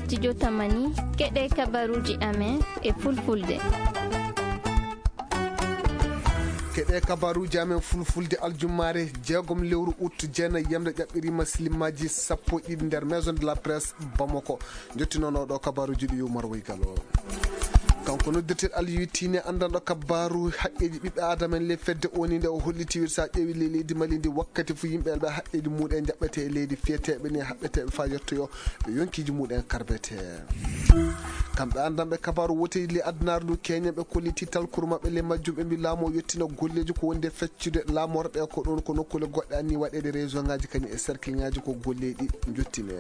Studio Tamani keɗe kabaruji amen e fulfulde. keɗe kabaruji amen fulfulde aljumare jeegom lewru août jeena yemde ƴaɓɓirima silimaji 11 nder maison de la presse Bamako jottinono ɗo kabaruji ɗi Yumar Woygalo kanko noddirteɗo Aliou Tine andanɗo kabaru haqqeji ɓiɓɓe adama en le fedde oni nde o holliti sa ƴeewi leydi Mali ndi wakkati fo yimɓe ɓe haqqeji muɗen jaɓɓete e leydi fiyeteɓe ni haɓɓeteɓe fa yettoyo ɓe yonkiji muɗen karbete kamɓe andanɓe kabaru woteji le addunaru ndu keñen ɓe kolliti talkuru mabɓe le majjum ɓe mbi laamu o yettina golleji ko wonde feccude laamorɓe ko ɗon ko nokkule goɗɗe anni waɗede région ngaji kañum e cercle ngaji ko golleɗi jottine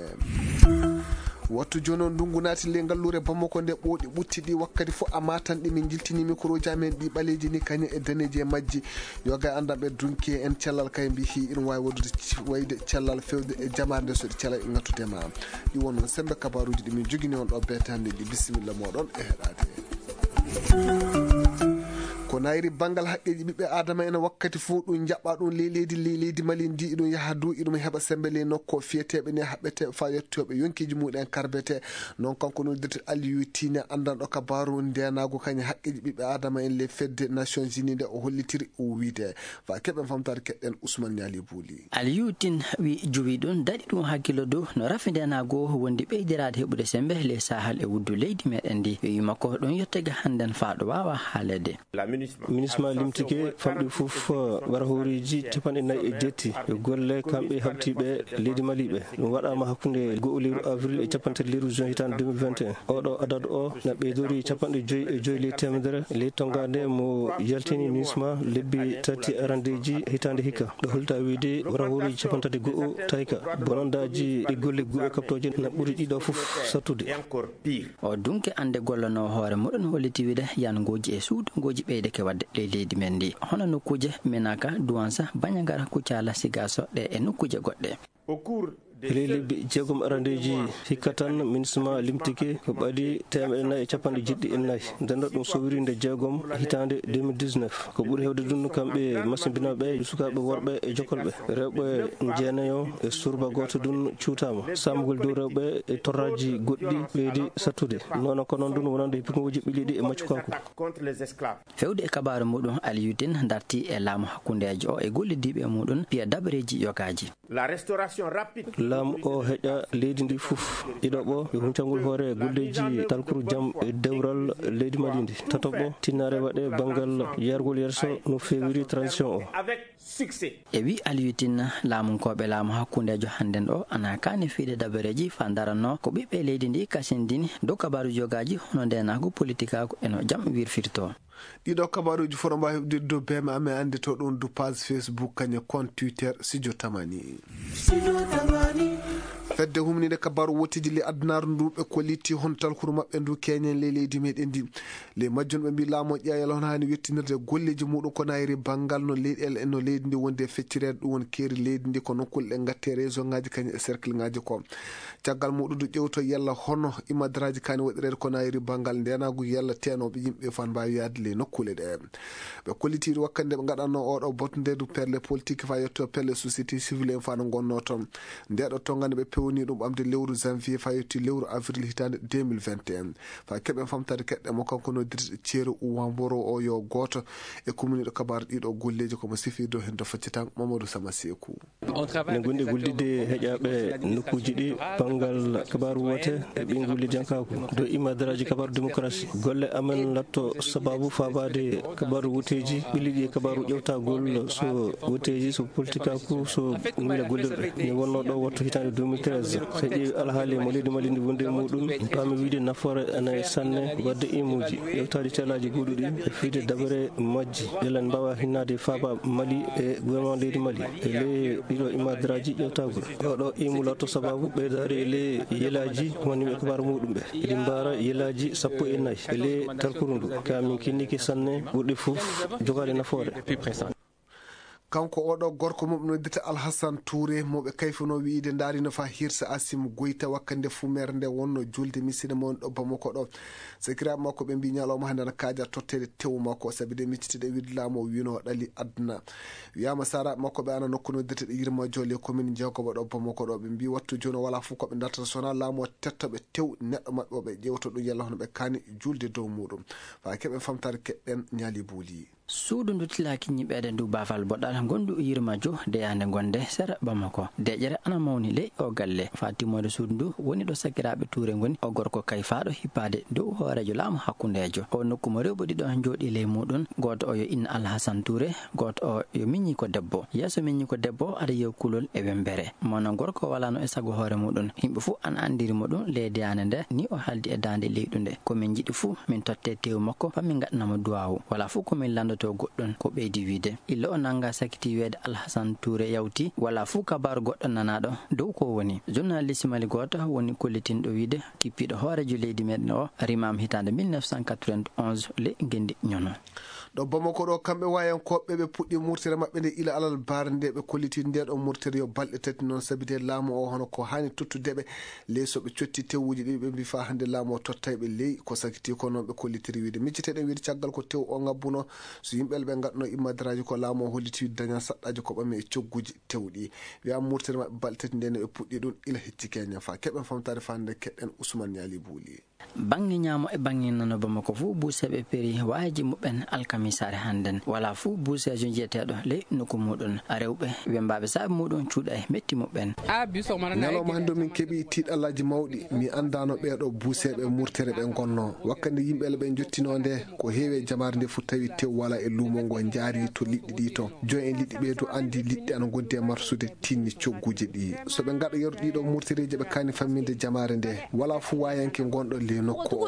wattu joni on ndungu naati le ngallure Bamako nde ɓooɗi ɓutti wakkati fof ama tan ɗi min jiltini micro ji amen ɗi ɓaleji ni kañum e daneji e majji yoga andanɓe dunki en cellal kay mbi hi ina wawi wodude wayde cellal fewde e jamarde so ɗi cella e ngattudema ɗi won noon sembe kabaruji ɗi min jogini on ɗo betande ɗi bisimilla moɗon e heɗade ko nayri banggal haqqeji ɓiɓɓe adama ene wakkati fo ɗum jaɓɓa ɗum leydi Mali ndi iɗum yaha du iɗum heɓa sembe le nokko fiyeteɓe ni haɓɓeteɓe fa yettoɓe yonkiji muɗen karbete noon kanko noddirte Aliou Tine andanɗo kabaru ndenago kañum haqqeji ɓiɓɓe adama en le fedde Nations Unies nde o hollitiri o wiide fa keɓen famtade keɗɗen Ousmane Niali Bouli. Aliou Tine wi juwi ɗum daɗi ɗum hakkilo dow no rafi ndenago wondi ɓeydirade heɓude sembe le sahal e wuddu leydi meɗen ndi wi makko ɗon yettega hannden fa ɗo wawa haalede. MINUSMA limtike famɗi fof warahoriji 49 e golle kamɓe habtiɓe leydi Mali ɓe ɗum waɗama hakkude 1 lewru avril e 1 lewru juin hitande 2021 oɗo adadu o na ɓeydori 55 ley temedere ley tongade mo yaltini MINUSMA lebbi tati arandeji hitande hikka ɗo holta wiide warahoriji 31 tayka bonondaji ɗi golle guɓe kaptoje na ɓuuri ɗiɗo fof sattude o dunke ande gollano hoore muɗum holliti wiide yangoji e suudugoji ɓeydeke wadde leydi men ndi hono nokkuje Menaka Douansa Bandiagara Koutiala Sigasso ɗe e nokkuje goɗɗe ley lebbi jeegom arandeji hikka tan MINUSMA limtike ko ɓaadi 150 nden ɗum sowirinde jeegom hitande 2019 ko ɓuuri hewde ɗum kamɓe masimbinaɓe sukaɓe worɓe e jokolɓe rewɓe jeenayo e surba goto ɗum cuutama samgol dow rewɓe e torraji goɗɗi ɓeydi sattude noon ko noon ɗum wonande hippigoji ɓiliɗi e maccu kanko fewde e kabaru muɗum Aliou Tine darti e laamu hakkundeji o e gollidiɓe muɗum piya dabareji yogaji laamu o heƴa leydi ndi fof ɗiɗoɓo e huncangol hoore golleji talkuru jaam e dewral leydi Mali ndi tatoɓo tinnare waɗe banggal yargol yerso no fewiri transition o e wi Aliou Tine laamunkoɓe laamu hakkundejo hannden ɗo ana kani fiide dabareji fa daranno ko ɓiɓɓe leydi ndi kasindini dow kabaru jogaji hono ndenago politique ako eno jaam wirfirto ɗiɗo kabaruji foto mbawi heɓde dow bema amen ande to ɗum du page Facebook kañum compte Twitter Studio Tamani fedde humnide kabaru wotiji le addunaru ndu ɓe kolliti hon talkuru mabɓe ndu keñen le leydi meɗen ndi le majjum ɓe mbi laamu ƴeyal hono hani wettinirde golleji muɗum ko nayri banggal no leyɗel e no leydi ndi wonde feccirede ɗum won keeri leydi ndi ko nokkulle ɗe gatte région ngaji kañum e cercle ngaji ko caggal muɗum du ƴewto yalla hono imadaraji kani waɗirede ko nayri banggal ndenagu yalla tenoɓe yimɓe fan mbawi yaade le nokkule ɗe ɓe kollitiri wakkande ɓe gaɗanno oɗo botte du perle politique fa yetto perle société civile en fa no gonno toon ndeɗo tongande ɓe pewni ɗum ɓamde lewru janvier fa yetti lewru avril hitande 2021 fa keɓen famtade keɗɗe mo kanko noddirde ceeru Wamboro o yo goto e commune ɗo kabaru ɗiɗo golleji komo sifirdo hen do faccitan Mamadou Sama Sekou ne gondi guldide heƴaɓe nokkuji ɗi banggal kabaru wote e ɓin gullidi jankako do imadaraji kabaru démocratie golle amen latto sababu fabade kabaru woteji ɓiliɗi e kabaru ƴewtagol so woteji so politique ako so mila gollirɗe ne wonno ɗo wattu hitande 2013 so ƴeewi alhaali mo leydi Mali ndi wonde muɗum pami wiide nafoore ene sanne wadde imuji ƴewtade telaji guuɗuɗi e fiide dabare majji elen mbawa hinnade faaba Mali e gouvernement leydi Mali e ley ɗiɗo imadaraji ƴewtagol oɗo imu latto sababu ɓeydari e ley yelaji wonniɓe kabaru muɗum ɓe eɗi mbara yelaji 14 e ley talkuru ndu kamin kinniki sanne ɓurɗi fof jogade nafoore kanko oɗo gorko mum noddita Alhassane Touré moɓe kayfano wiide darino fa hirsa Asim Goyta wakkande fumere nde wonno julde misine mon ɗo Bamako ɗo sakiraɓe makko ɓe mbi ñalawma hande ana kaaja tottede tew makko sabi de miccitiɗe wiide laamu o wino ɗali aduna wiyama saraɓe makko ɓe ana nokku noddita ɗe Yirma Jole commune Jeegoba ɗo Bamako ɗo ɓe mbi wattu joni wala fof koɓe dartata sona laamu o tettoɓe tew neɗɗo mabɓe o ɓe ƴewta ɗum yalla hono ɓe kani julde dow muɗum fa keɓen famtare keɗɗen ñaali booli suudu ndu tilaki ñiɓede ndu bafal boɗɗal gonɗu Yirma Jo deyande gonde sera Bamako deƴere ana mawni ley o galle fatimode suudu ndu woni ɗo sakiraɓe Touré goni o gorko kayfaɗo hippade dow hoorejo laamu hakkundejo o nokkuma rewɓe ɗiɗo jooɗi ley muɗum goto o yo inna Alhassane Touré goto o yo miñi ko debbo yeeso miñi ko debbo aɗa yew kulol e wembere mono gorko walano e sago hoore muɗum yimɓe fo ana andirimo ɗum ley deyande nde ni o haldi e dande leyɗu nde komin jiiɗi fou min totte tew makko famin gaɗanamo duwawu wala fo komin lando to goɗɗon ko ɓeydi wiide illa o nanga sakiti weede Alhassane Touré yawti wala fuu kabaru goɗɗo nanaɗo dow ko woni journaliste mali goto woni kollitinɗo wiide kippiɗo hoorejo leydi meɗen o rimama hitande 1991 le gendi ñono ɗo Bamako ɗo kamɓe wayankoɓe ɓe puɗɗi murtere mabɓe nde ila alal baare nde ɓe kolliti nde ɗo murtere yo balɗe tati noon sabi de laamu o hono ko hani tottudeɓe ley soɓe cotti tewuji ɗi ɓe mbi fa hande laamu o tottayɓe ley ko sakiti ko noon ɓe kollitiri wiide micciteɗen wiide caggal ko tew o ngabbuno so yimɓeɓe ɓe gadno immadiraji ko laamu o holliti wiide daña saɗɗaji ko ɓamme e cogguji tewɗi wiyama murtere mabɓe balɗe tati nde ne ɓe puɗɗi ɗum ila hecci keña fa keɓen famtare fa hande keɗɗen Ousmane Niali Bouli bangi ñaamo e bangi nano Bamako fuu buuseɓe peri waaji muɓen alkamisare hannden wala fuu buusejo jeeteɗo ley nokku muɗum rewɓe wembaɓe saabi muɗum cuuɗa e metti muɓen ñalawma hande min keeɓi tiiɗallaji mawɗi mi andano ɓeɗo buuseɓe murtere ɓe gonno wakkande yimɓeɓe ɓe jottino nde ko heewi e jamare nde fu tawi tew wala e luumo ngo jaari to liɗɗi ɗi to joni en liɗɗi ɓe to andi liɗɗi ana gondi e marsude tinni cogguji ɗi soɓe gaɗa yeru ɗiɗo murtereji ɓe kani famminde jamare nde wala fuu wayanke gonɗo le nokku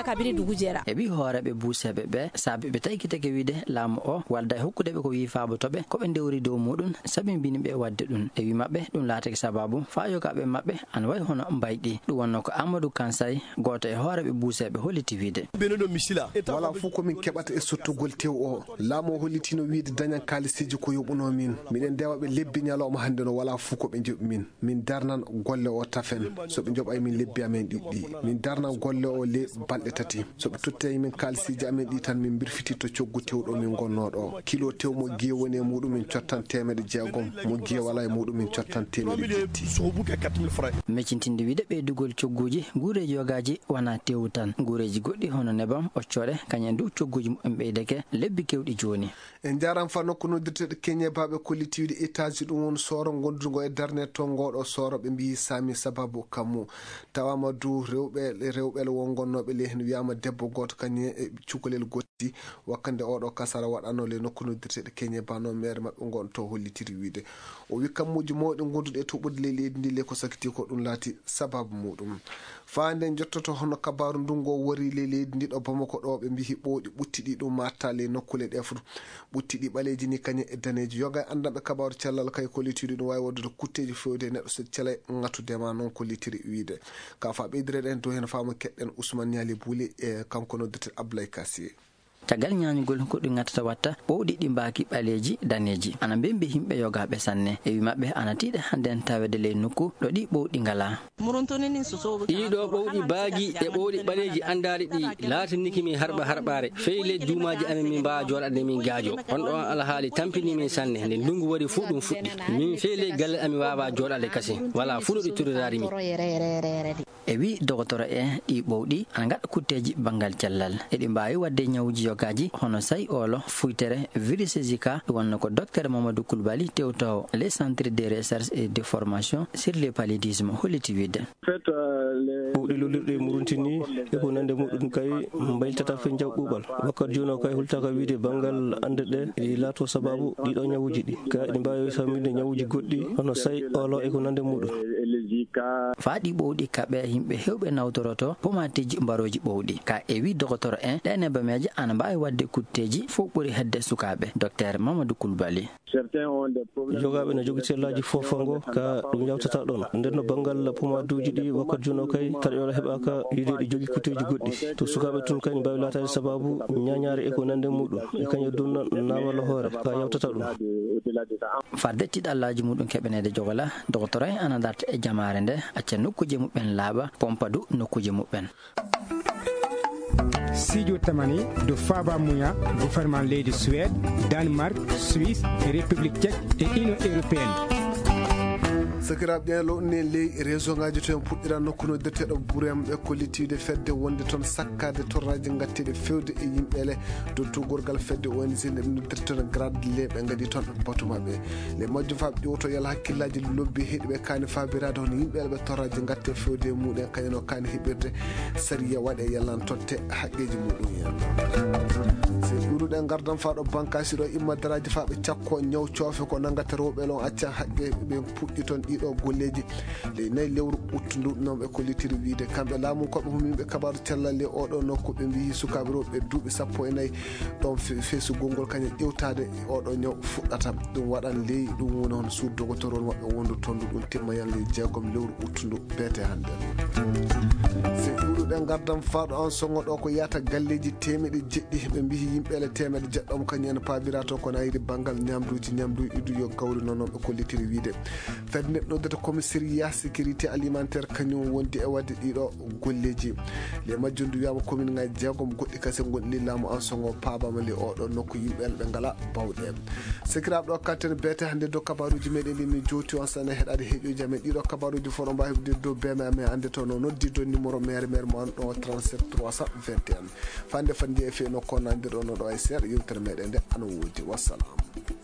eɓi hooreɓe buuseɓe ɓe saabi ɓe taykitake wiide laamu o walda e hokkudeɓe ko wi faabo toɓe koɓe ndewri dow muɗum saabi mbini ɓe wadde ɗum e wi mabɓe ɗum laatake sababu fa yogaɓe mabɓe ana wayi hono mbayɗi ɗum wonno ko Amadou Kansay goto e hooreɓe buuseɓe holliti wiide wala fuu komin keɓata e sottugol tew o laamu o hollitino wiide dañan kalisiji ko yoɓuno min miɗen dewaɓe lebbi ñalawma hande no wala fuu koɓe joɓi min darnan golle o tafen soɓe joɓay min lebbi amen ɗiɗɗi min darnan golle o le balɗe tati soɓe tottayi min kalisiji amen ɗi tan min birfiti to coggu tewɗo min gonnoɗo kilo tew mo guiye woni e muɗum min cottan 600 mo guiye wala e muɗum min cottan 1,000 meccintinde wiide ɓeydugol cogguji guureji yogaji wona tew tan guureji goɗɗi hono nebam occore kañen du cogguji mumen ɓeydake lebbi kewɗi joni en jaran fa nokku noddirteɗo keñe baɓe kolliti wiide étage ɗum won soro gondugo e darne to ngoɗo soro ɓe mbi sami sababu kammu tawama du rewɓe wongonnoɓe le hen wiyama debbo goto kañum e cukalel gotti wakkande oɗo kasara waɗano le nokku noddirteɗo keñe bano maire mabɓe gon to hollitiri wiide o wi kammuji mawɗi gonduɗe e toɓɓude le leydi ndi le ko sakiti ko ɗum laati sababu muɗum fa nde jottoto hono kabaru ndungo wori le leydi ndi ɗo Bamako ɗo ɓe mbi ɓooɗi ɓuttiɗi ɗum matta le nokkule ɗe fo ɓuttiɗi ɓaleji ni kañum e daneji yoga andanɓe kabaru cellal kay kollitiri ɗum wawi waddude kutteji fewde neɗɗo so cela ŋattudema noon kollitiri wiide ka fa ɓeydireɗen dow hen fama keɗɗen Ousmane Niali Bouli e kanko noddete Ablaye Kassé caggal ñañugol ko ɗum gattata watta ɓowɗi ɗi mbaki ɓaleji daneji ana mbembi himɓe yogaɓe sanne e wi mabɓe ana tiiɗa handen tawede ley nokku ɗo ɗi ɓowɗi ngala ɗiɗo ɓowɗi baagi e ɓowɗi ɓaleji andari ɗi latinikimi harɓare feyi ley juumaji amen min mbawa joɗade min gaajo on ɗon alhaali tampini min sanne nde ndungu waɗi fuu ɗum fuɗɗi min feyi ley galle amin wawa joɗade kasi wala fuu ɗo ɗi turidarimi e wi dogotoro e ɗi ɓowɗi ana gaɗa kutteji banggal cellal eɗi mbawi wadde ñawuji yogaji hono say olo fuytere virus zika wonno ko docteur Mamadou Coulibaly tewtowo les centres de recherche et de formation sur le paludisme holliti wiide ɓowɗi lolirɗe muruntini e ko nande muɗum kay mbayltata fe jaw ɓuuɓal wakkati joni o kay hultaka wiide banggal ande ɗe e laato sababu ɗiɗo ñawuji ɗi ka ɗi mbawi famide ñawuji goɗɗi hono say olo e ko nande muɗum faaɗi ɓowɗi kaɓe yimɓe hewɓe nawtoroto pomateji mbaroji ɓowɗi ka e wi dogotoro en ɗe nebameje ana mbawi wadde kutteji fof ɓuuri hedde sukaɓe docteur Mamadou Coulibaly jogaɓe no jogui sellaji fofango ka ɗum yawtata ɗon nden no banggal pomaduji ɗi wakkati joni o kay tarƴola heɓaka yide ɗi jogui kuteji goɗɗi to sukaɓe tun kañ mbawi latade sababu ñañare e ko nande muɗum e kañum dunna namala hoore ka yawtata ɗum fadde tiɗallaji muɗum keɓenede jogola docteur ana darta e jamare nde acca nokkuje muɓɓen laaɓa pompadu nokkuje muɓɓen Sidio Tamani de Faba Mouya, gouvernement leydi Suède, Danemark, Suisse, République tchèque et Union européenne. sakiraɓe ƴen lowne ley région ngaji to en puɗɗira nokkuno detteɗo ɓuuriyam ɓe kollitiwde fedde wonde toon sakkade torraji gatteɗe fewde e yimɓele dow tugorgal fedde ONG nde ɗum noddirtono grade le ɓe gadi toon batu mabɓe les majjum faɓe ƴewto yala hakkillaji lobbi heeɗiɓe kani fabirade hono yimɓele ɓe torraji gatte fewde e muɗum kañeno kani heɓirde sariya waɗe yallan totte haqqeji muɗum hen se ɓuruɗen gardan faɗo bankasi ɗo immadaraji faɓe cakko ñaw coofe ko nangata rewɓe lon acca haqqe ɓe puɗɗi toon ɗiɗo golleji ley nayyi lewru uttudu noon ɓe kollitiri wiide kamɓe laamu koɓe humimɓe kabaru cellal le oɗo nokku ɓe mbi sukaɓe rewɓe duuɓi 14 ɗon feesugol ngol kañum ƴewtade oɗo ñaw fuɗɗata ɗum waɗan ley ɗum woni hono suud dogotorol mabɓe wondu tondu ɗum timma yalle 6 lewru uttudu beete hande se ɓuruɗen gardan faɗo on songo ɗo ko yata galleji temeɗe jeɗɗi ɓe mbi yimɓele temeɗe jeɗɗom kañum en pabira to kono ayiri banggal ñamdu idu yo gawri noon ɓe kollitiri wiide fedde noddata commissariat sécurité alimentaire kañum wondi e wadde ɗiɗo golleji les majjundu wiyama commune ngaji 6 goɗɗi kasi gonɗi laamu en songo paabama le oɗo nokku yimɓele ɓe ngala bawɗe sekiraɓe ɗo katten beete hande dow kabaruji meɗen ɗi min jowti on sana heɗade heeƴoji amen ɗiɗo kabaruji fof ɗo mbawi hebde dow beme amen ande to no noddi do numéro maire mo an ɗo 37 321 fande fande e fe nokko nandir ono ɗo e seeɗa yewtere meɗen nde ana woodi wassalam.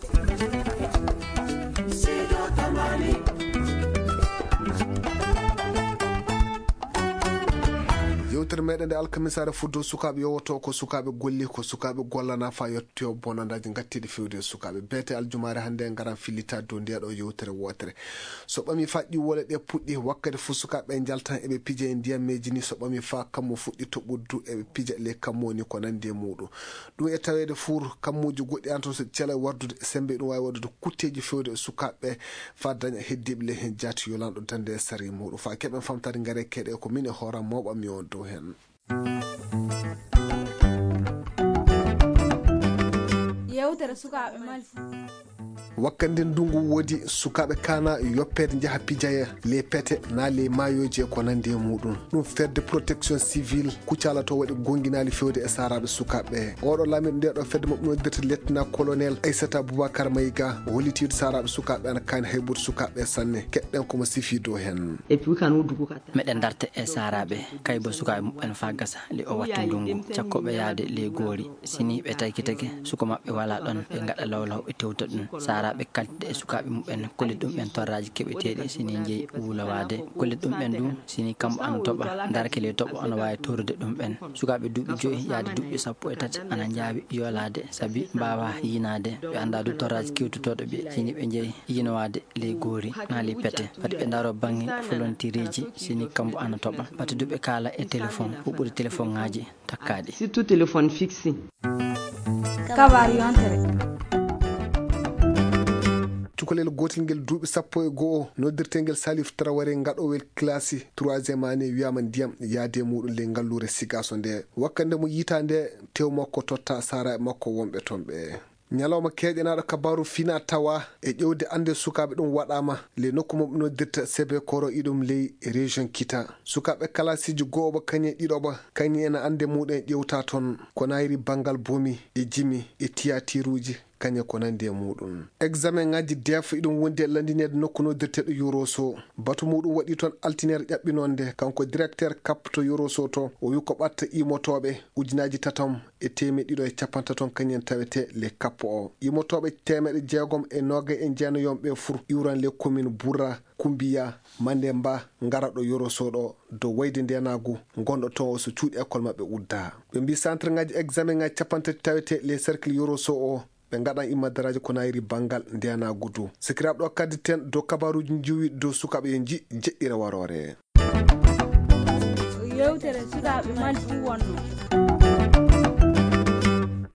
yewtere meɗen nde alkamisare fuddo sukaɓe yowoto ko sukaɓe golli ko sukaɓe gollana fa yettoyo bonandaji gattiɗe fewde e sukaɓe beete aljumare hannde en garan fillita dow ndiyaɗo yewtere wotere so ɓami fa ƴiwole ɗe puɗɗi wakkati fo sukaɓe jaltan eɓe piija e ndiyammeji ni so ɓami fa kammo fuɗɗi toɓɓuddu eɓe piija le kammoni ko nandi e muɗum ɗum e tawede four kammuji goɗɗi an toon so cela wardude sembe ɗum wawi waddude kutteji fewde e sukaɓe fa daña heddiɓe le hen jaati yolanɗo dande e sari muɗum fa keɓen famtade gaare keɗe ko min e hooram mawɓami on dow hen yewtere sukaɓe malfi wakkande ndungu woodi sukaɓe kana yoppede jaaha pijaya les pete na les mayoji ko nandi e muɗum ɗum fedde protection civile kuccala to waɗi gonguinali fewde e saraɓe sukaɓe oɗo lamiɗo nde ɗo fedde mabɓe noddirta lieutenant colonel Aissata Boubacar Mayiga hollitiɗo saraɓe sukaɓe ana kani hayɓude sukaɓe sanne keɗɗen komo sifi dow hen meɗen darta e saraɓe kaybo sukaɓe muɓɓen fa gasa li o wattu ndungu cakkoɓe yaade le goori sini ɓe tagui tagui suko mabɓe wala ɗon ɓe gaɗa lawlaw ɓe tewta ɗum saraɓe kaltide e sukaɓe muɓɓen kollit ɗum ɓen torraji keɓeteɗi sini jeeyi wulawade kollit ɗum ɓen ɗum sini kambo ana toɓa darkele toɓo ana wawi torude ɗum ɓen sukaɓe duuɓi 5 yaade duuɓi 13 ana jaabi yoolade saabi mbawa yinade ɓe anda du torraji kewtutoɗo ɓe sini ɓe jeeyi yinowade ley goori na ley pete pati ɓe daro banggue volontireji sini kambo ana toɓa pati duuɓe kaala e téléphone huɓɓude téléphone ngaji takkaɗi surtout téléphone fixe kabaru yontere cukalel gotel ngel duuɓi 11 noddirtengel Salif Traoré gaɗowel classe 3e année wiyama ndiyam yaade muɗum le ngallure sigaso nde wakkande mo yita nde tew makko totta sara e makko wonɓe toon ɓe ñalawma keeƴanaɗo kabaru fina tawa e ƴewde ande sukaɓe ɗum waɗama le nokku mum noddirta sebe koro iɗum ley région kita sukaɓe kalasiji gooɓa kañe ɗiɗoɓa kañi ena ande muɗum ƴewta toon ko nayri banggal bomi e jimi e tiyatiruji kañe ko nandi e muɗum examen ngaji def iɗum wondi e landinede nokku noddirteɗo Yoroso batu muɗum waɗi toon altinere ƴaɓɓinonde kanko directeur cap to Yoroso to o wi ko ɓatta imotoɓe 350 kañen tawete le cap o imotoɓe 690 ɓe fur iwran le commune Bourra Kumbiya Mandemba ngara ɗo Yoroso ɗo dow wayde ndenagu gonɗo to so cuuɗi école mabɓe udda ɓe mbi centre ngaji examen ngaji 30 tawete les cercle Yoroso o ɓe gaɗan immadaraji ko nayri banggal ndiyana gudu sikiraɓe ɗo kaddi ten dow kabaruji jiwi dow sukaɓe e jeɗɗira warore yewtere sukaɓe malfi wonno